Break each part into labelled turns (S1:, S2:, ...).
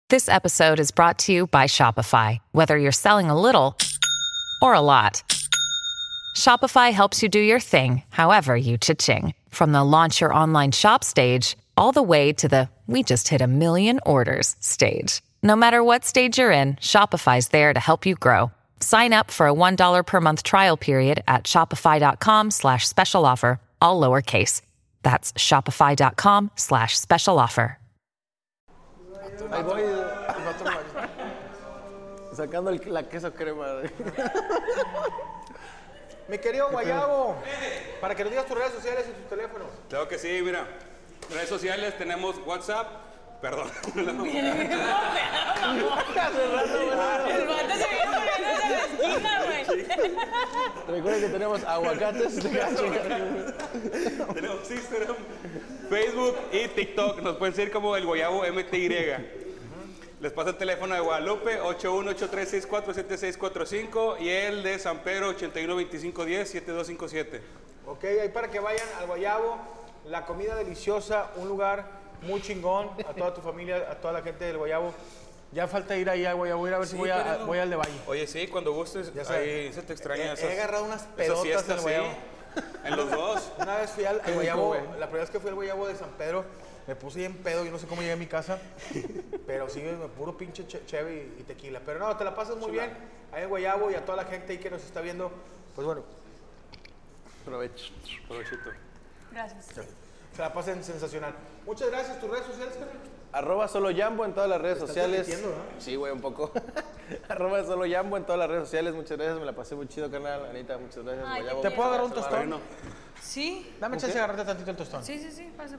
S1: This episode is brought to you by Shopify. Whether you're selling a little or a lot, Shopify helps you do your thing, however you cha-ching. From the launch your online shop stage, all the way to the we just hit 1 million orders stage. No matter what stage you're in, Shopify's there to help you grow. Sign up for a $1 per month trial period at shopify.com/special offer, all lowercase. That's shopify.com/special offer.
S2: Ahí voy, sacando la queso crema.
S3: Mi querido Guayabo, para que nos digas tus redes sociales y tus teléfonos.
S4: Claro que sí, mira. Redes sociales tenemos WhatsApp. Perdón.
S5: El vato se viene poniendo en la esquina, güey.
S2: Recuerden que tenemos aguacates.
S4: Tenemos Instagram, Facebook y TikTok. Nos pueden seguir como el Guayabo MTY. Les paso el teléfono de Guadalupe, 8183647645, y el de San Pedro, 8125107257.
S3: Ok, ahí para que vayan al Guayabo, la comida deliciosa, un lugar muy chingón, a toda tu familia, a toda la gente del Guayabo. Ya falta ir ahí al Guayabo, voy a ver si voy al de Valle.
S4: Oye, sí, cuando gustes, ya ahí se te extraña
S3: He agarrado unas pedotas del Guayabo.
S4: Sí, en los dos.
S3: Una vez fui al Guayabo, la primera vez que fui al Guayabo de San Pedro, me puse bien pedo, yo no sé cómo llegué a mi casa, pero sí, puro pinche cheve y tequila. Pero no, te la pasas muy bien ahí en Guayabo, y a toda la gente ahí que nos está viendo, pues bueno.
S2: Provecho.
S4: Provechito.
S5: Gracias.
S3: Se la pasen sensacional. Muchas gracias. ¿Tus redes sociales, carnal?
S2: @solojambo en todas las redes sociales.
S3: ¿Estás repitiendo, no?
S2: Sí, güey, un poco. @solojambo en todas las redes sociales. Muchas gracias, me la pasé muy chido, carnal. Anita, muchas gracias.
S5: Ay,
S2: Guayabo.
S3: ¿Te puedo agarrar un tostón?
S4: No.
S5: Sí.
S3: Dame chance de agarrarte tantito el tostón.
S5: Sí. Pasa.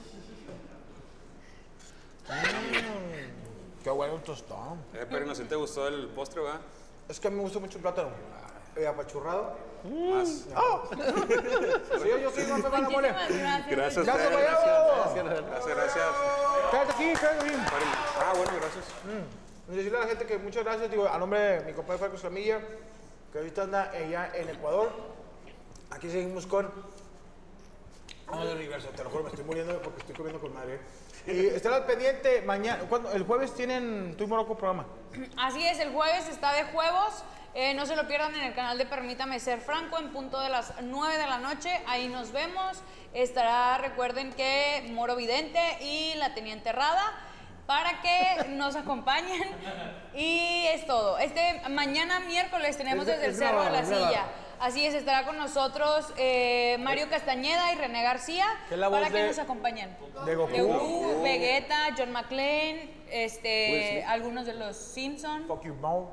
S3: Qué bueno un tostón.
S4: Pero no sé, ¿te gustó el postre, va?
S3: Es que a mí me gusta mucho el plátano. Apachurrado.
S4: Más.
S3: Sí, yo soy Juan Fernando Mole.
S5: Muchísimas gracias.
S4: Gracias,
S3: Gracias,
S4: Fer,
S3: Guayabo.
S4: Gracias.
S3: Quédate aquí.
S4: Bueno, gracias.
S3: Decirle a la gente que muchas gracias, digo, a nombre de mi compadre Franco Escamilla, que ahorita anda allá en Ecuador. Aquí seguimos con Vamos del universo, te lo juro, me estoy muriendo porque estoy comiendo con madre. Y estén al pendiente mañana. El jueves tienen Tu y Morocco programa.
S5: Así es, el jueves está de juegos. No se lo pierdan en el canal de Permítame Ser Franco en punto de las 9 de la noche. Ahí nos vemos. Estará, recuerden que Moro Vidente y la Teniente Rada para que nos acompañen. Y es todo. Mañana miércoles tenemos desde el Cerro de la Silla. Así es, estará con nosotros Mario Castañeda y René García para que nos acompañen.
S3: De Goku.
S5: Vegeta, John McClane, algunos de los Simpson.
S3: Fuck you, Mo.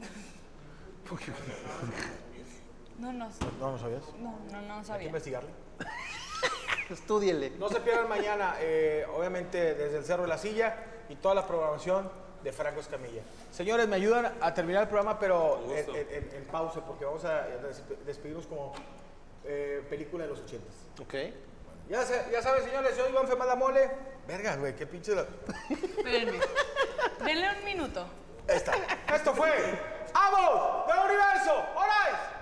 S5: No
S3: sabías.
S5: No
S3: Hay que
S5: sabía.
S3: investigarle.
S2: Estúdiele.
S3: No se pierdan mañana, obviamente, desde el Cerro de la Silla y toda la programación de Franco Escamilla. Señores, me ayudan a terminar el programa, pero en pausa, porque vamos a despedirnos como película de los 80s.
S2: Ok.
S3: Ya saben, señores, soy Iván Femada Mole. Verga, güey, qué pinche...
S5: Espérenme. Denle un minuto.
S3: Esto fue ¡Amos del Universo! ¡Hola!